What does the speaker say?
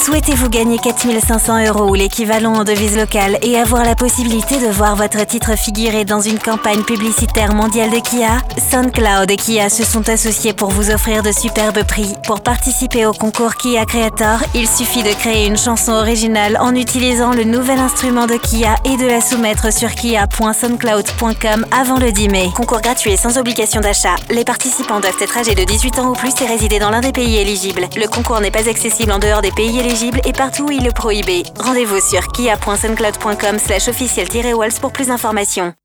Souhaitez-vous gagner 4 500 € ou l'équivalent en devise locale et avoir la possibilité de voir votre titre figurer dans une campagne publicitaire mondiale de Kia? SoundCloud et Kia se sont associés pour vous offrir de superbes prix. Pour participer au concours Kia Creator, il suffit de créer une chanson originale en utilisant le nouvel instrument de Kia et de la soumettre sur kia.soundcloud.com avant le 10 mai. Concours gratuit et sans obligation d'achat. Les participants doivent être âgés de 18 ans ou plus et résider dans l'un des pays éligibles. Le concours n'est pas accessible en dehors des pays éligibles et partout où il est prohibé. Rendez-vous sur kia.soundcloud.com/officiel-waltz pour plus d'informations.